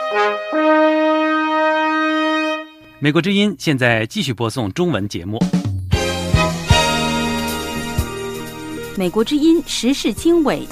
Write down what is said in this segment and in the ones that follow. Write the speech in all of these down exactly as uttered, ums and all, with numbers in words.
美国之音现在继续播送中文节目。 美国之音时事经纬，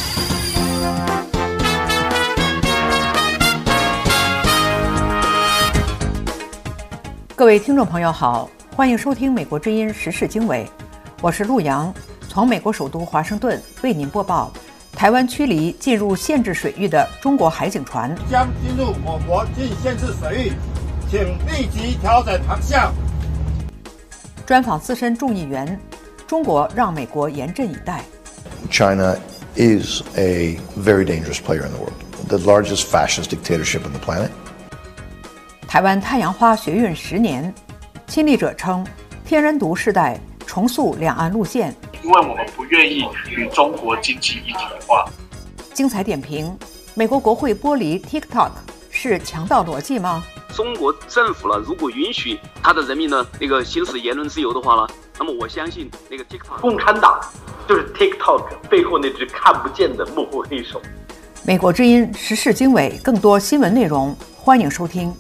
各位听众朋友好，欢迎收听美国之音时事经纬，我是陆洋，从美国首都华盛顿为您播报台湾驱离进入限制水域的中国海警船将进入我国近限制水域，请立即调整航向。 专访资深众议员，中国让美国严阵以待。 China is a very dangerous player in the world, the largest fascist dictatorship on the planet. 台湾太阳花学运十年，亲历者称天人独世代重塑两岸路线， 因为我们不愿意与中国经济一体化。 精彩点评：美国国会剥离 TikTok 是强盗逻辑吗？ 中国政府呢，如果允许他的人民呢那个行使言论自由的话呢，那么我相信那个 TikTok 共产党就是 TikTok 背后那只看不见的幕后黑手。 美国之音时事经纬，更多新闻内容，欢迎收听。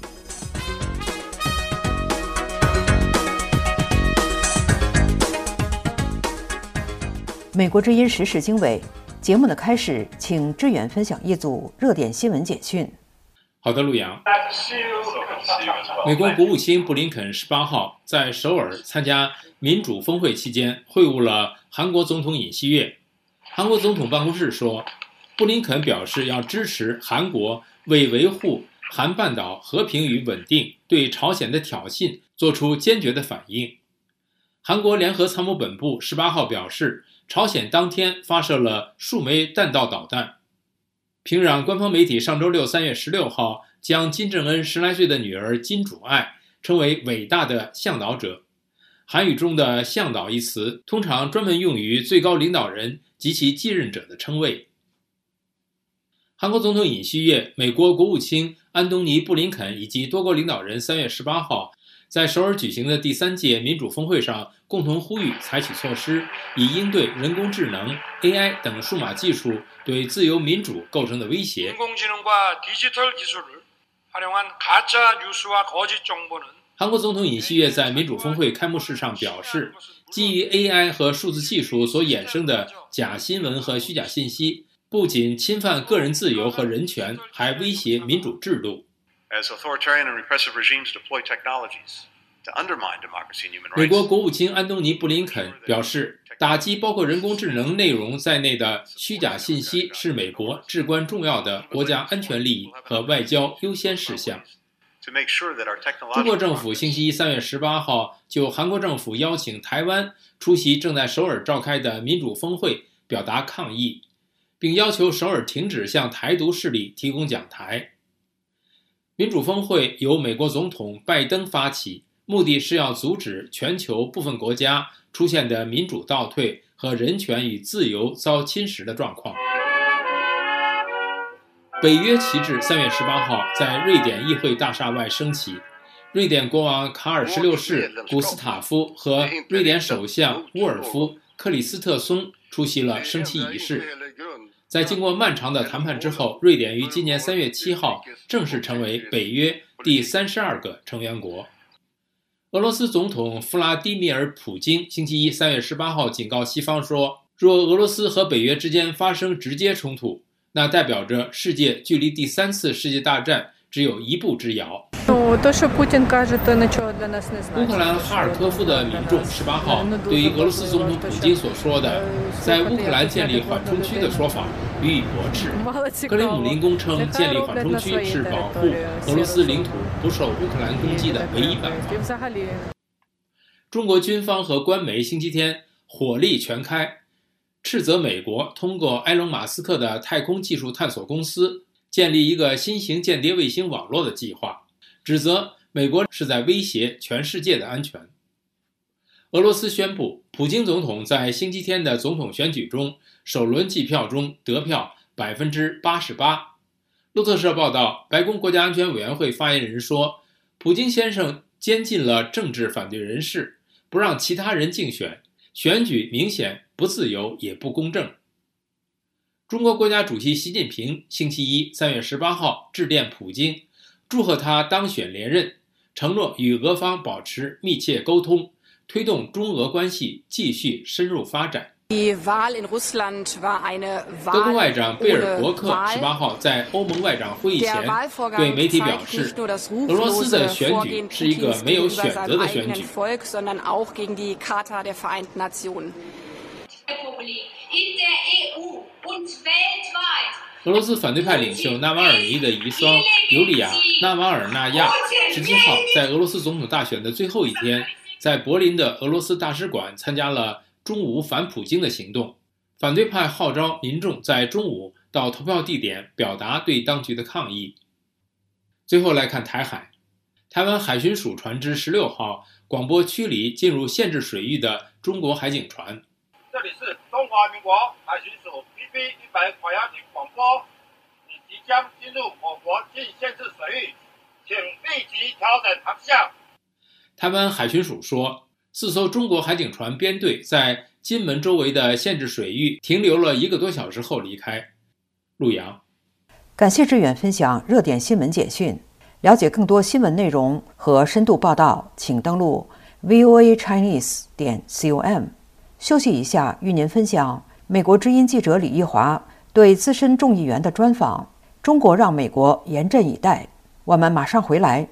美国之音时事经纬节目的开始，请志远分享一组热点新闻简讯。 好的，陆洋。美国国务卿布林肯十八号在首尔参加民主峰会期间会晤了韩国总统尹锡悦。韩国总统办公室说，布林肯表示要支持韩国为维护韩半岛和平与稳定对朝鲜的挑衅做出坚决的反应。韩国联合参谋本部十八号表示，朝鲜当天发射了数枚弹道导弹。平壤官方媒体上周六三月十六号将金正恩十来岁的女儿金主爱称为伟大的向导者。韩语中的向导一词通常专门用于最高领导人及其继任者的称谓。韩国总统尹锡悦、美国国务卿安东尼·布林肯以及多国领导人三月十八号在首尔举行的第三届民主峰会上共同呼吁采取措施，以应对人工智能 A I 等数码技术对自由民主构成的威胁。韩国总统尹锡悦在民主峰会开幕式上表示，基于 A I 和数字技术所衍生的假新闻和虚假信息，不仅侵犯个人自由和人权，还威胁民主制度。美国国务卿安东尼·布林肯表示，打击包括人工智能内容在内的虚假信息是美国至关重要的国家安全利益和外交优先事项。中国政府星期一三月十八号就韩国政府邀请台湾出席正在首尔召开的民主峰会表达抗议，并要求首尔停止向台独势力提供讲台。民主峰会由美国总统拜登发起，目的是要阻止全球部分国家出现的民主倒退和人权与自由遭侵蚀的状况。北约旗帜三月十八号在瑞典议会大厦外升起，瑞典国王卡尔十六世古斯塔夫和瑞典首相沃尔夫克里斯特松出席了升旗仪式。在经过漫长的谈判之后，瑞典于今年三月七号正式成为北约第三十二个成员国。俄罗斯总统弗拉基米尔·普京星期一三月十八号警告西方说，若俄罗斯和北约之间发生直接冲突，那代表着世界距离第三次世界大战只有一步之遥。乌克兰哈尔科夫的民众十八号对于俄罗斯总统普京所说的在乌克兰建立缓冲区的说法予以驳斥。克里姆林宫称，建立缓冲区是保护俄罗斯领土不受乌克兰攻击的唯一办法。中国军方和官媒星期天火力全开，斥责美国通过埃隆·马斯克的太空技术探索公司建立一个新型间谍卫星网络的计划，指责美国是在威胁全世界的安全。俄罗斯宣布，普京总统在星期天的总统选举中首轮计票中得票 百分之八十八。 路透社报道，白宫国家安全委员会发言人说，普京先生监禁了政治反对人士，不让其他人竞选，选举明显不自由也不公正。中国国家主席习近平星期一三月十八号致电普京， 祝贺他当选连任，承诺与俄方保持密切沟通，推动中俄关系继续深入发展。德国外长贝尔伯克十八号在欧盟外长会议前对媒体表示，俄罗斯的选举是一个没有选择的选举。俄罗斯反对派领袖纳瓦尔尼的遗孀尤里亚·纳瓦尔纳亚十七号在俄罗斯总统大选的最后一天，在柏林的俄罗斯大使馆参加了中午反普京的行动。反对派号召民众在中午到投票地点表达对当局的抗议。最后来看台海，台湾海巡署船只十六号广播驱离进入限制水域的中国海警船。 这里是中华民国海巡署 P B 一百海洋警广播，你即将进入我国禁限制水域，请立即调整航向。 台湾海巡署说，四艘中国海警船编队在金门周围的限制水域停留了一个多小时后离开。陆阳， 感谢志远分享热点新闻简讯。了解更多新闻内容和深度报道，请登录 v o a chinese 点 com。休息一下，与您分享美国之音记者李义华对资深众议员的专访。中国让美国严阵以待。我们马上回来。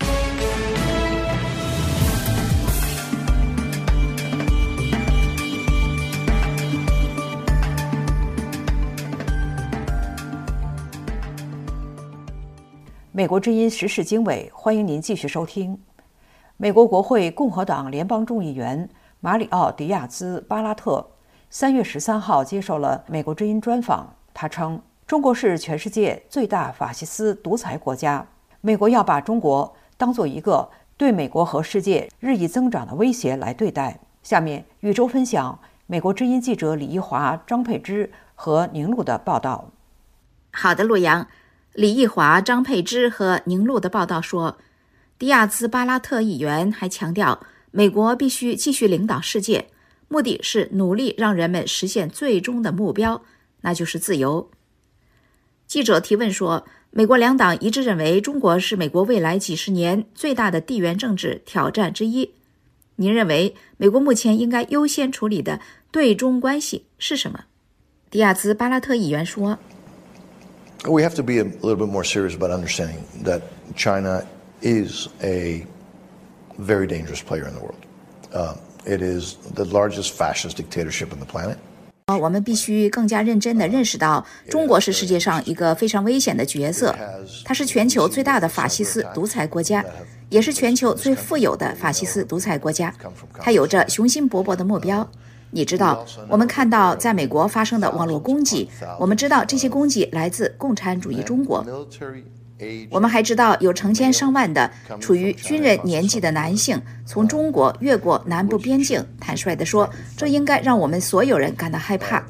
美国之音时事经纬，欢迎您继续收听。美国国会共和党联邦众议员马里奥·迪亚兹·巴拉特三月十三号接受了美国之音专访。他称，中国是全世界最大法西斯独裁国家，美国要把中国当作一个对美国和世界日益增长的威胁来对待。下面宇宙分享美国之音记者李一华、张佩芝和宁路的报道。 好的，陆阳。李义华、张佩芝和宁路的报道说，迪亚兹巴拉特议员还强调，美国必须继续领导世界，目的是努力让人们实现最终的目标，那就是自由。记者提问说，美国两党一致认为中国是美国未来几十年最大的地缘政治挑战之一。您认为美国目前应该优先处理的对中关系是什么？迪亚兹巴拉特议员说， We have to be a little bit more serious about understanding that China is a very dangerous player in the world. Uh, it is the largest fascist dictatorship on the planet. 我们必须更加认真地认识到，中国是世界上一个非常危险的角色。它是全球最大的法西斯独裁国家，也是全球最富有的法西斯独裁国家。它有着雄心勃勃的目标。你知道，我们看到在美国发生的网络攻击，我们知道这些攻击来自共产主义中国。我们还知道有成千上万的处于军人年纪的男性从中国越过南部边境。坦率地说，这应该让我们所有人感到害怕。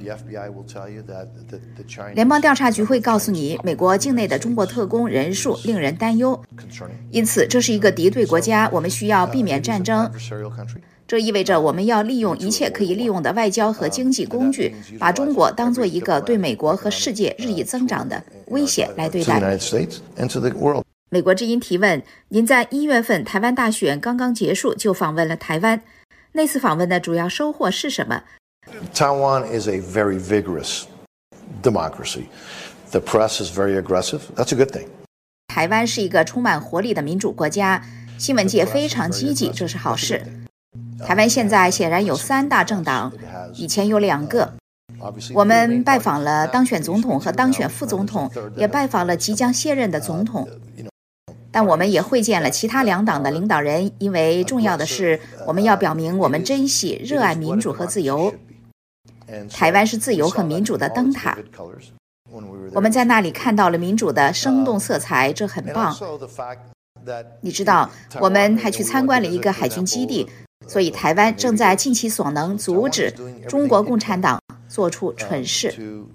联邦调查局会告诉你，美国境内的中国特工人数令人担忧，因此这是一个敌对国家，我们需要避免战争。这意味着我们要利用一切可以利用的外交和经济工具，把中国当作一个对美国和世界日益增长的威胁来对待。美国之音提问：您在一月份台湾大选刚刚结束就访问了台湾，那次访问的主要收获是什么？ Taiwan is a very vigorous democracy. The press is very aggressive. That's a good thing. 台湾是一个充满活力的民主国家，新闻界非常积极，这是好事。台湾现在显然有三大政党，以前有两个。我们拜访了当选总统和当选副总统，也拜访了即将卸任的总统。但我们也会见了其他两党的领导人，因为重要的是，我们要表明我们珍惜、热爱民主和自由。台湾是自由和民主的灯塔。我们在那里看到了民主的生动色彩，这很棒。你知道，我们还去参观了一个海军基地。所以台湾正在尽其所能阻止中国共产党做出蠢事。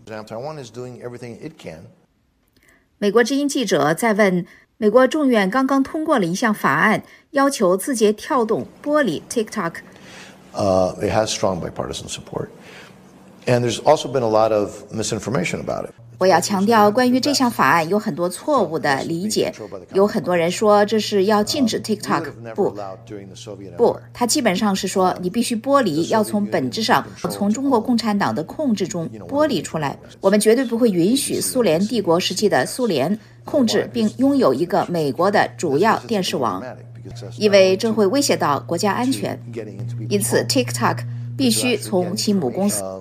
美国之音记者在问，美国众院刚刚通过了一项法案，要求字节跳动剥离 TikTok。 Uh, it has strong bipartisan support. And there's also been a lot of misinformation about it. 我要强调，关于这项法案有很多错误的理解。有很多人说这是要禁止 TikTok， 不，不，它基本上是说你必须剥离，要从本质上从中国共产党的控制中剥离出来。我们绝对不会允许苏联帝国时期的苏联控制并拥有一个美国的主要电视网，因为这会威胁到国家安全。因此 TikTok 必须从其母公司。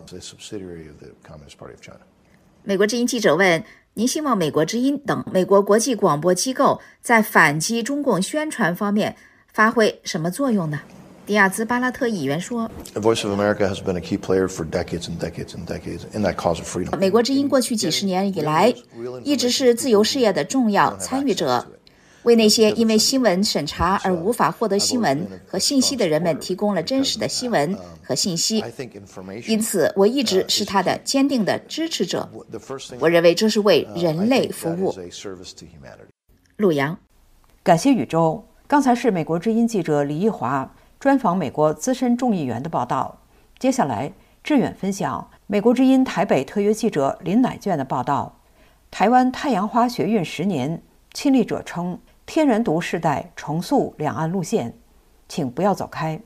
美国之音记者问，您希望美国之音等美国国际广播机构在反击中共宣传方面发挥什么作用呢？迪亚兹巴拉特议员说， Voice of America has been a key player for decades and decades and decades in that cause of freedom. 美国之音过去几十年以来一直是自由事业的重要参与者，为那些因为新闻审查而无法获得新闻和信息的人们提供了真实的新闻和信息。因此我一直是他的坚定的支持者，我认为这是为人类服务。陆洋， 感谢宇宙。刚才是美国之音记者李义华专访美国资深众议员的报道。接下来志远分享美国之音台北特约记者林乃娟的报道。台湾太阳花学运十年，亲历者称天人独世代重塑两岸路线，请不要走开。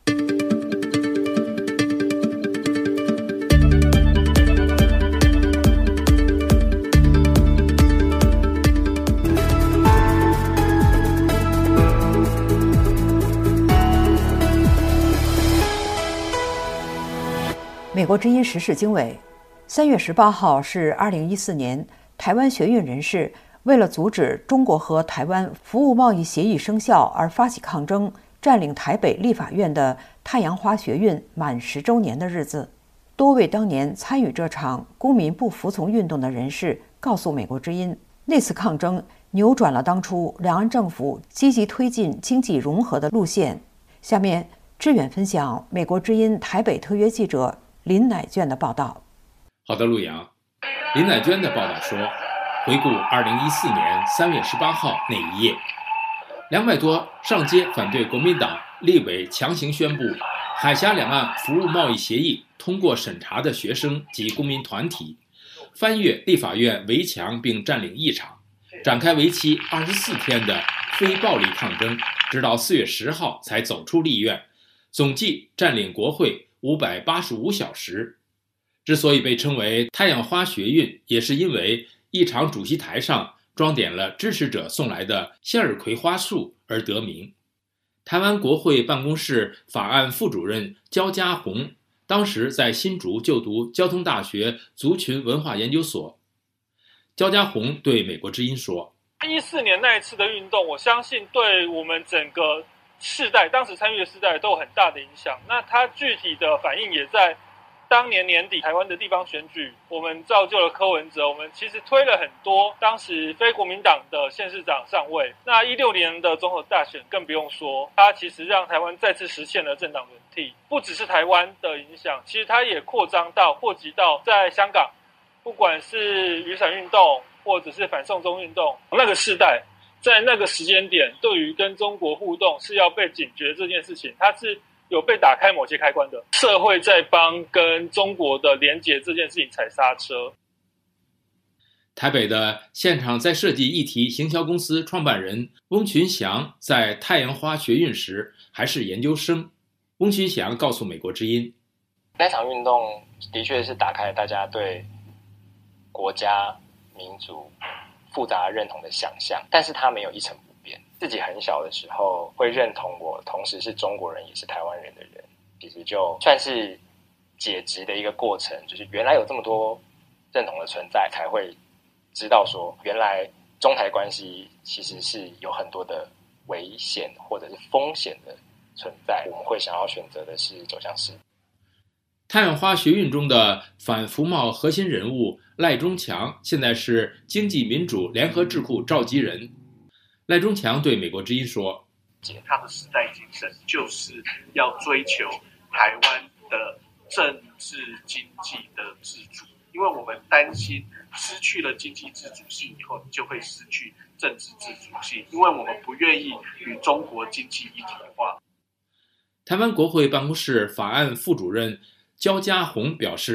美国之音时事经纬，三月十八号是二零一四年台湾学运人士为了阻止中国和台湾服务贸易协议生效而发起抗争，占领台北立法院的太阳花学运满十周年的日子。多位当年参与这场公民不服从运动的人士告诉美国之音，那次抗争扭转了当初两岸政府积极推进经济融合的路线。下面志远分享美国之音台北特约记者林乃娟的报道。 好的，陆阳。林乃娟的报道说，回顾二零一四年三月十八号那一夜，两百多上街反对国民党立委强行宣布海峡两岸服务贸易协议通过审查的学生及公民团体，翻越立法院围墙并占领议场，展开为期二十四天的非暴力抗争，直到四月十号才走出立院，总计占领国会五百八十五小时。之所以被称为太阳花学运，也是因为一场主席台上装点了支持者送来的向日葵花束而得名。台湾国会办公室法案副主任焦家宏当时在新竹就读交通大学族群文化研究所。焦家宏对美国之音说， 一四年那一次的运动，我相信对我们整个世代，当时参与的世代都有很大的影响。那它具体的反应也在当年年底台湾的地方选举，我们造就了柯文哲，我们其实推了很多当时非国民党的县市长上位。那一六年的总统大选更不用说，它其实让台湾再次实现了政党轮替。不只是台湾的影响，其实它也扩张到扩及到在香港，不管是雨伞运动或者是反送中运动，那个世代在那个时间点对于跟中国互动是要被警觉这件事情，它是有被打开某些开关的。社会在帮跟中国的连结这件事情踩刹车。 台北的现场在设计议题行销公司创办人翁群祥在太阳花学运时还是研究生。翁群祥告诉美国之音， 那场运动的确是打开大家对国家民主复杂认同的想象，但是它没有一成不变。自己很小的时候会认同我同时是中国人也是台湾人的人，其实就算是解职的一个过程，就是原来有这么多认同的存在，才会知道说原来中台关系其实是有很多的危险或者是风险的存在，我们会想要选择的是走向是太阳花学运中的反服贸核心人物赖中强，现在是经济民主联合智库召集人。赖中强对美国之音说， 他的时代精神就是要追求台湾的政治经济的自主，因为我们担心失去了经济自主性以后，你就会失去政治自主性，因为我们不愿意与中国经济一体化。 台湾国会办公室法案副主任焦家宏表示，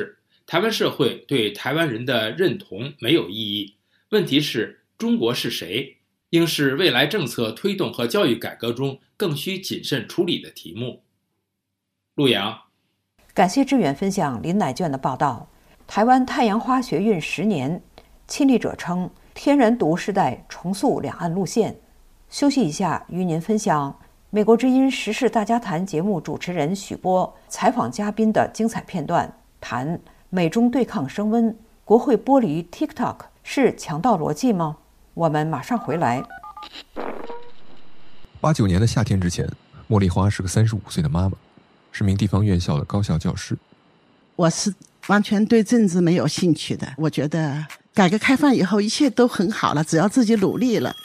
台湾社会对台湾人的认同没有异议。问题是中国是谁，应是未来政策推动和教育改革中更需谨慎处理的题目。陆阳， 感谢志远分享林乃卷的报道。台湾太阳花学运十年，亲历者称天人独世代重塑两岸路线。休息一下，与您分享美国之音时事大家谈节目主持人许波采访嘉宾的精彩片段，谈美中对抗升温，国会剥离 TikTok 是强盗逻辑吗？我们马上回来。 八九年的夏天之前，茉莉花是个三十五岁的妈妈，是名地方院校的高校教师。 我是完全对政治没有兴趣的，我觉得改革开放以后一切都很好了，只要自己努力了。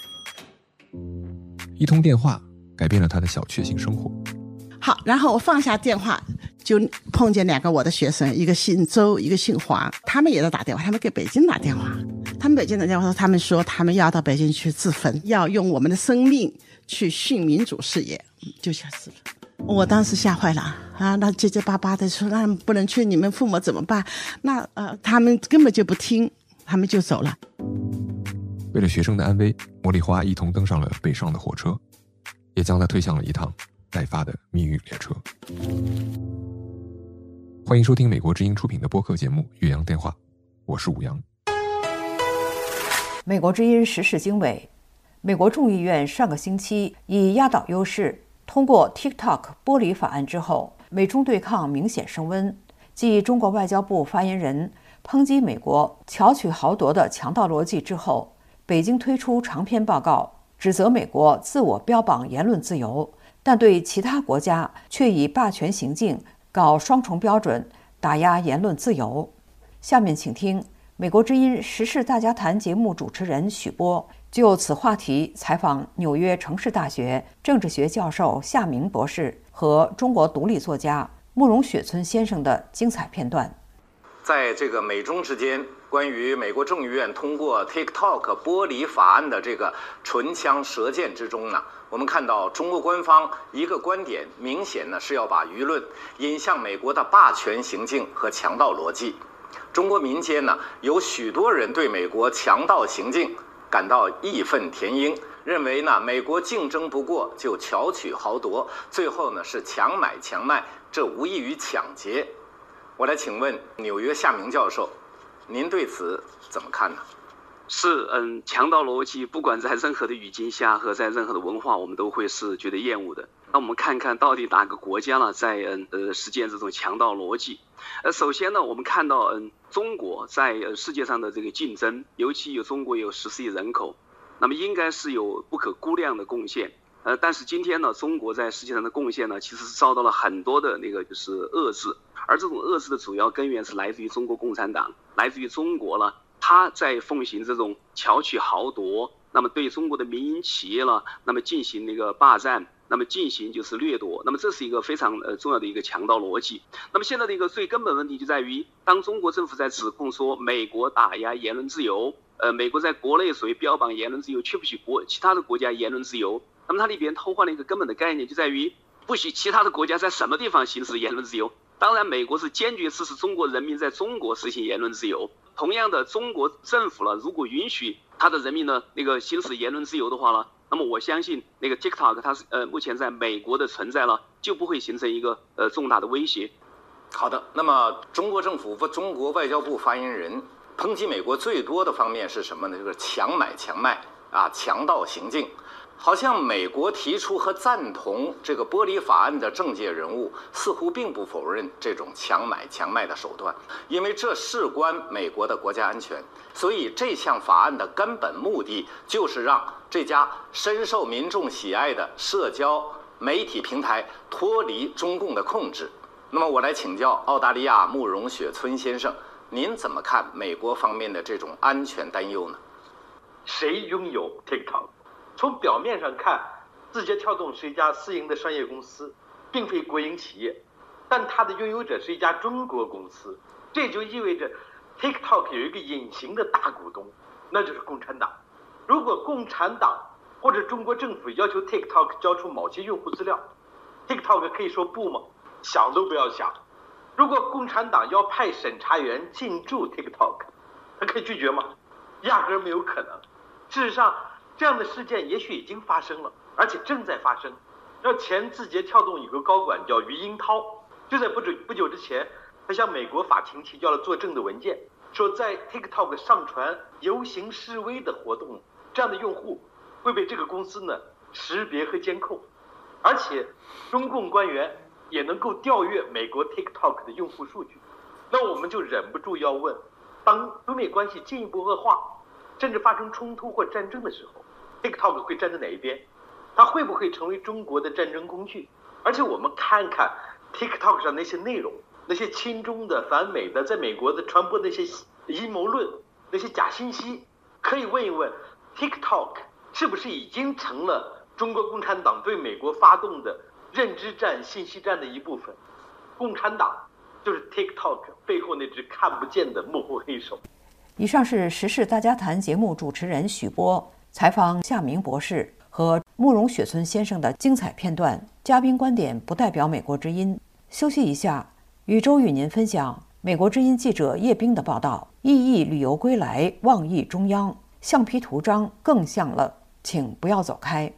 一通电话改变了他的小确幸生活。 好，然后我放下电话，就碰见两个我的学生，一个姓周，一个姓黄，他们也在打电话，他们给北京打电话，他们北京打电话说，他们说他们要到北京去自焚，要用我们的生命去殉民主事业，就下死了。我当时吓坏了啊！那结结巴巴的说，那不能去，你们父母怎么办？那呃，他们根本就不听，他们就走了。 为了学生的安危，茉莉花一同登上了北上的火车，也将他推向了一趟待发的命运列车。欢迎收听美国之音出品的播客节目《岳阳电话》，我是武阳。 美国之音时事经纬，美国众议院上个星期以压倒优势通过 TikTok 剥离法案之后，美中对抗明显升温。继中国外交部发言人抨击美国巧取豪夺的强盗逻辑之后，北京推出长篇报告，指责美国自我标榜言论自由，但对其他国家却以霸权行径搞双重标准，打压言论自由。下面请听美国之音时事大家谈节目主持人许波就此话题采访纽约城市大学政治学教授夏明博士和中国独立作家慕容雪村先生的精彩片段。 在这个美中之间关于美国众议院通过 TikTok 剥离法案的这个唇枪舌剑之中呢，我们看到中国官方一个观点明显呢是要把舆论引向美国的霸权行径和强盗逻辑。中国民间呢有许多人对美国强盗行径感到义愤填膺，认为呢美国竞争不过就巧取豪夺，最后呢是强买强卖，这无异于抢劫。我来请问纽约夏明教授，您对此怎么看呢？ 是，嗯，强盗逻辑不管在任何的语境下和在任何的文化，我们都会是觉得厌恶的。那我们看看到底哪个国家呢在嗯呃实践这种强盗逻辑？呃，首先呢，我们看到嗯中国在呃世界上的这个竞争，尤其有中国有十四亿人口，那么应该是有不可估量的贡献。呃，但是今天呢，中国在世界上的贡献呢，其实是遭到了很多的那个就是遏制，而这种遏制的主要根源是来自于中国共产党，来自于中国呢，他在奉行这种巧取豪夺，那么对中国的民营企业呢，那么进行那个霸占，那么进行就是掠夺，那么这是一个非常呃重要的一个强盗逻辑。那么现在的一个最根本问题就在于，当中国政府在指控说美国打压言论自由，呃，美国在国内所谓标榜言论自由，却不许国其他的国家言论自由。那么它里边偷换了一个根本的概念，就在于不许其他的国家在什么地方行使言论自由。当然，美国是坚决支持中国人民在中国实行言论自由。同样的，中国政府呢，如果允许他的人民呢那个行使言论自由的话呢，那么我相信那个 TikTok 它是呃目前在美国的存在呢，就不会形成一个呃重大的威胁。 好的，那么中国政府和中国外交部发言人抨击美国最多的方面是什么呢？就是强买强卖啊，强盗行径。好像美国提出和赞同这个剥离法案的政界人物似乎并不否认这种强买强卖的手段，因为这事关美国的国家安全。所以这项法案的根本目的就是让这家深受民众喜爱的社交媒体平台脱离中共的控制。那么我来请教澳大利亚慕容雪村先生，您怎么看美国方面的这种安全担忧呢？ 谁拥有 TikTok？从表面上看，字节跳动是一家私营的商业公司，并非国营企业，但它的拥有者是一家中国公司，这就意味着 TikTok 有一个隐形的大股东，那就是共产党。如果共产党或者中国政府要求 TikTok 交出某些用户资料， TikTok 可以说不吗？想都不要想。 如果共产党要派审查员进驻 TikTok， 他可以拒绝吗？压根儿没有可能。事实上，这样的事件也许已经发生了，而且正在发生。要前字节跳动有个高管叫余英涛，就在不久不久之前，他向美国法庭提交了作证的文件，说在 TikTok 上传游行示威的活动，这样的用户会被这个公司呢识别和监控，而且中共官员也能够调阅美国 TikTok 的用户数据。那我们就忍不住要问，当中美关系进一步恶化，甚至发生冲突或战争的时候， TikTok 会站在哪一边？它会不会成为中国的战争工具？而且我们看看 TikTok 上那些内容，那些亲中的、反美的，在美国的传播那些阴谋论，那些假信息，可以问一问 TikTok 是不是已经成了中国共产党对美国发动的认知战、信息战的一部分？共产党就是 TikTok 背后那只看不见的幕后黑手。 以上是时事大家谈节目主持人许波采访夏明博士和慕容雪村先生的精彩片段，嘉宾观点不代表美国之音。休息一下，宇宙与您分享美国之音记者叶冰的报道：意义旅游归来，望忆中央，橡皮图章更像了，请不要走开。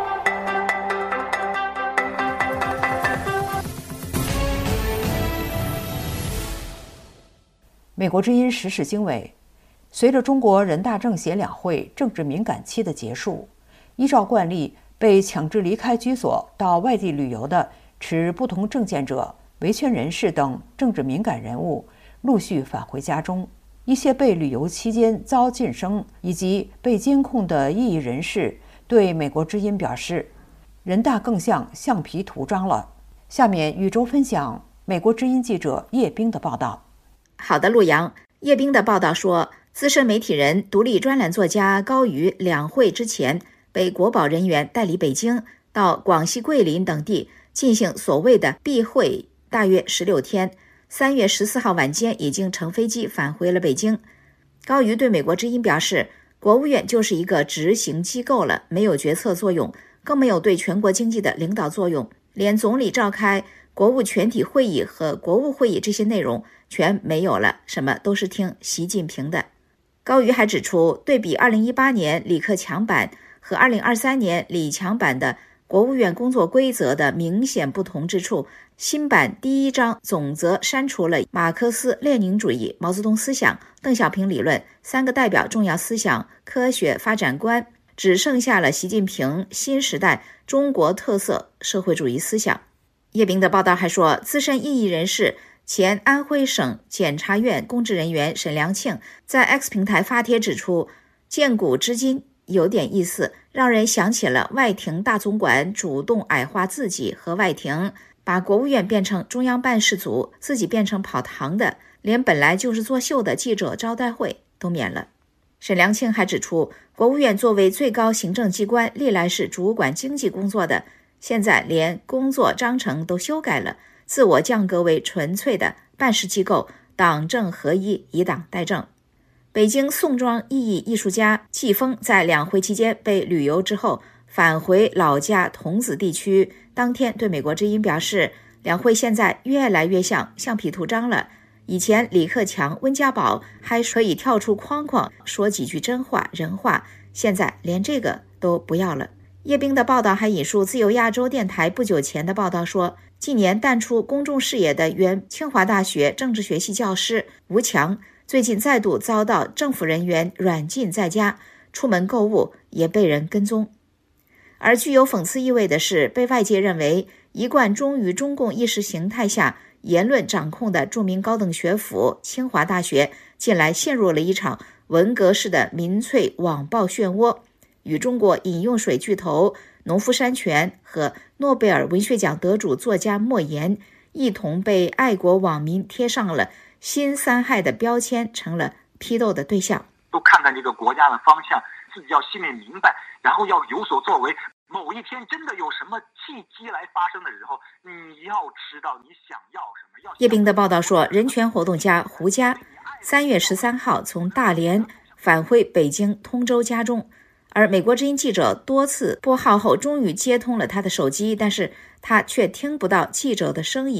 美国之音时事经纬，随着中国人大政协两会政治敏感期的结束，依照惯例，被强制离开居所到外地旅游的持不同政见者、维权人士等政治敏感人物陆续返回家中。一些被旅游期间遭晋升以及被监控的异议人士对美国之音表示，人大更像橡皮图章了。下面宇宙分享美国之音记者叶冰的报道。 好的，陆阳。叶冰的报道说，资深媒体人、独立专栏作家高瑜两会之前被国保人员带离北京，到广西桂林等地进行所谓的避会，大约十六天。三月十四号晚间已经乘飞机返回了北京。高瑜对美国之音表示，国务院就是一个执行机构了，没有决策作用，更没有对全国经济的领导作用，连总理召开国务全体会议和国务会议这些内容全没有了，什么都是听习近平的。高瑜还指出，对比二零一八年李克强版和二零二三年李强版的国务院工作规则的明显不同之处，新版第一章总则删除了马克思列宁主义、毛泽东思想、邓小平理论三个代表重要思想科学发展观，只剩下了习近平新时代中国特色社会主义思想。叶冰的报道还说，资深异议人士前安徽省检察院公职人员沈良庆在 X 平台发帖指出，见古知今有点意思，让人想起了外廷大总管主动矮化自己和外廷，把国务院变成中央办事组，自己变成跑堂的，连本来就是作秀的记者招待会都免了。沈良庆还指出，国务院作为最高行政机关，历来是主管经济工作的，现在连工作章程都修改了，自我降格为纯粹的办事机构，党政合一，以党代政。北京宋庄异议艺术家季风在两会期间被旅游之后返回老家桐梓地区，当天对美国之音表示，两会现在越来越像橡皮图章了，以前李克强、温家宝还可以跳出框框说几句真话人话，现在连这个都不要了。叶冰的报道还引述自由亚洲电台不久前的报道说，近年淡出公众视野的原清华大学政治学系教师吴强，最近再度遭到政府人员软禁在家，出门购物也被人跟踪。而具有讽刺意味的是，被外界认为一贯忠于中共意识形态下言论掌控的著名高等学府清华大学，近来陷入了一场文革式的民粹网暴漩涡，与中国饮用水巨头农夫山泉和诺贝尔文学奖得主作家莫言一同被爱国网民贴上了新三害的标签，成了批斗的对象。 都看看这个国家的方向，自己要心里明白，然后要有所作为。某一天真的有什么契机来发生的时候，你要知道你想要什么。要叶冰的报道说，人权活动家胡佳三月十三号从大连返回北京通州家中，而美国之音记者多次拨号后终于接通了他的手机，但是他却听不到记者的声音。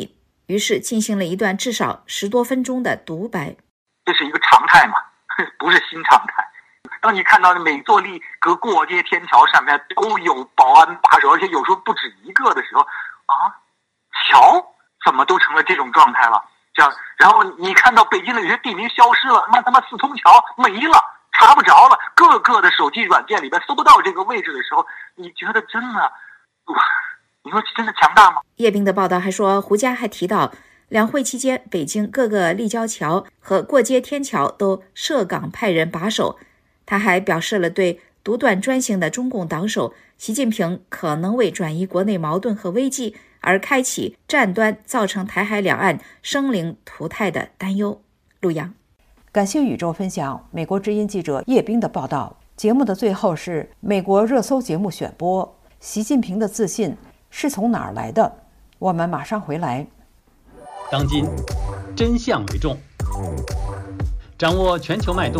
于是进行了一段至少十多分钟的独白。 这是一个常态嘛，不是新常态。当你看到每座立隔过街天桥上面都有保安把守，而且有时候不止一个的时候，啊，桥怎么都成了这种状态了？这样，然后你看到北京的有些地名消失了，那他妈四通桥没了，查不着了，各个的手机软件里边搜不到这个位置的时候，你觉得真的，哇，你说真的强大吗？ 叶斌的报道还说，胡佳还提到，两会期间，北京各个立交桥和过街天桥都设岗派人把守。他还表示了对独断专行的中共党首习近平可能为转移国内矛盾和危机而开启战端，造成台海两岸生灵涂炭的担忧。陆阳， 感谢宇宙分享美国之音记者叶冰的报道。节目的最后是美国热搜节目选播：习近平的自信是从哪儿来的？我们马上回来。 当今真相为重，掌握全球脉动。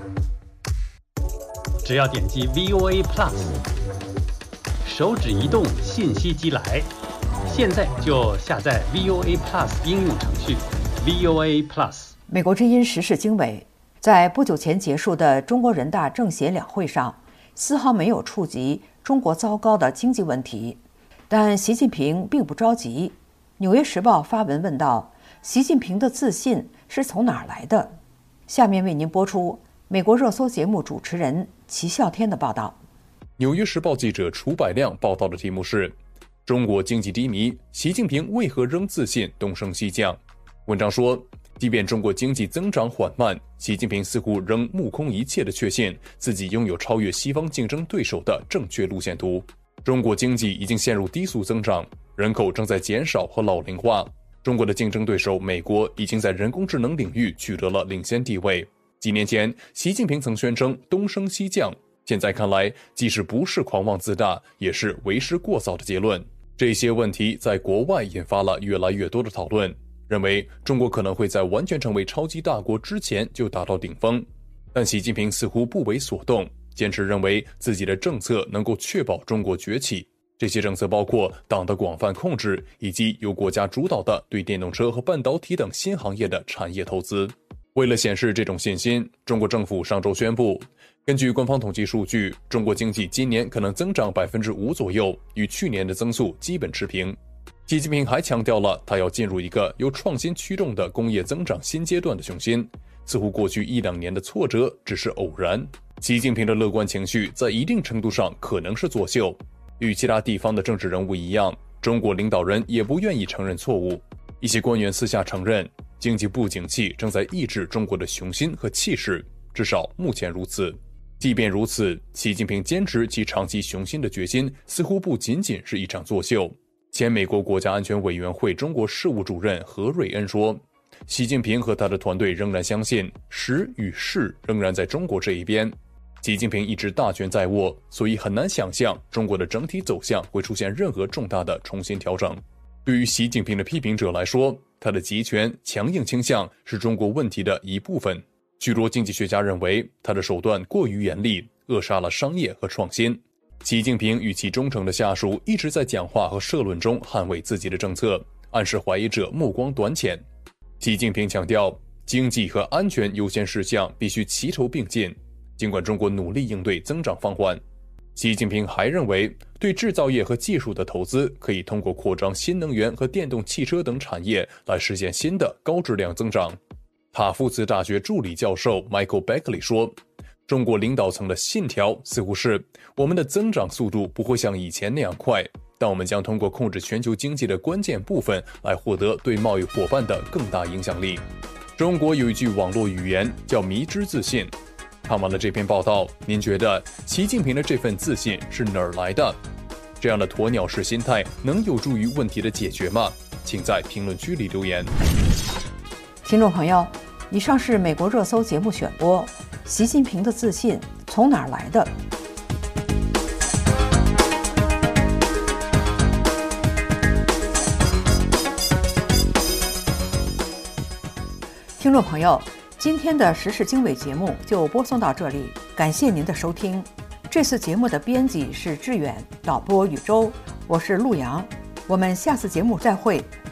只要点击 V O A Plus， 手指移动，信息即来。现在就下载 V O A Plus 应用程序。V O A Plus。 美国之音时事经纬在不久前结束的中国人大政协两会上，丝毫没有触及中国糟糕的经济问题，但习近平并不着急。《纽约时报》发文问道：习近平的自信是从哪儿来的？下面为您播出美国热搜节目主持人齐啸天的报道。 纽约时报记者楚百亮报道的题目是：中国经济低迷，习近平为何仍自信东升西降？文章说，即便中国经济增长缓慢，习近平似乎仍目空一切地确信自己拥有超越西方竞争对手的正确路线图。中国经济已经陷入低速增长，人口正在减少和老龄化。中国的竞争对手美国已经在人工智能领域取得了领先地位。几年前，习近平曾宣称东升西降，现在看来，即使不是狂妄自大，也是为时过早的结论。这些问题在国外引发了越来越多的讨论，认为中国可能会在完全成为超级大国之前就达到顶峰。但习近平似乎不为所动，坚持认为自己的政策能够确保中国崛起。这些政策包括党的广泛控制，以及由国家主导的对电动车和半导体等新行业的产业投资。为了显示这种信心，中国政府上周宣布，根据官方统计数据，中国经济今年可能增长百分之五左右，与去年的增速基本持平。习近平还强调了他要进入一个由创新驱动的工业增长新阶段的雄心，似乎过去一两年的挫折只是偶然。习近平的乐观情绪在一定程度上可能是作秀。与其他地方的政治人物一样，中国领导人也不愿意承认错误。一些官员私下承认，经济不景气正在抑制中国的雄心和气势，至少目前如此。即便如此，习近平坚持其长期雄心的决心似乎不仅仅是一场作秀。前美国国家安全委员会中国事务主任何瑞恩说，习近平和他的团队仍然相信时与势仍然在中国这一边。习近平一直大权在握，所以很难想象中国的整体走向会出现任何重大的重新调整。对于习近平的批评者来说，他的集权强硬倾向是中国问题的一部分。许多经济学家认为，他的手段过于严厉，扼杀了商业和创新。习近平与其忠诚的下属一直在讲话和社论中捍卫自己的政策，暗示怀疑者目光短浅。习近平强调，经济和安全优先事项必须齐头并进，尽管中国努力应对增长放缓。习近平还认为，对制造业和技术的投资可以通过扩张新能源和电动汽车等产业来实现新的高质量增长。塔夫茨大学助理教授 Michael Beckley 说，中国领导层的信条似乎是，我们的增长速度不会像以前那样快，但我们将通过控制全球经济的关键部分来获得对贸易伙伴的更大影响力。中国有一句网络语言叫迷之自信。看完了这篇报道，您觉得习近平的这份自信是哪儿来的？这样的鸵鸟式心态能有助于问题的解决吗？请在评论区里留言。 听众朋友，以上是美国热搜节目选播：习近平的自信从哪儿来的？听众朋友，今天的时事经纬节目就播送到这里，感谢您的收听。这次节目的编辑是志远，导播禹洲，我是陆阳，我们下次节目再会。